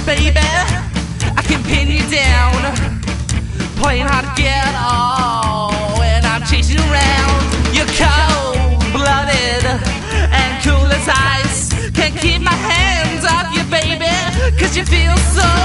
baby, I can pin you down. Playing hard to get all when I'm chasing around. You're cold-blooded and cool as ice. Can't keep my hands off you, baby, 'cause you feel so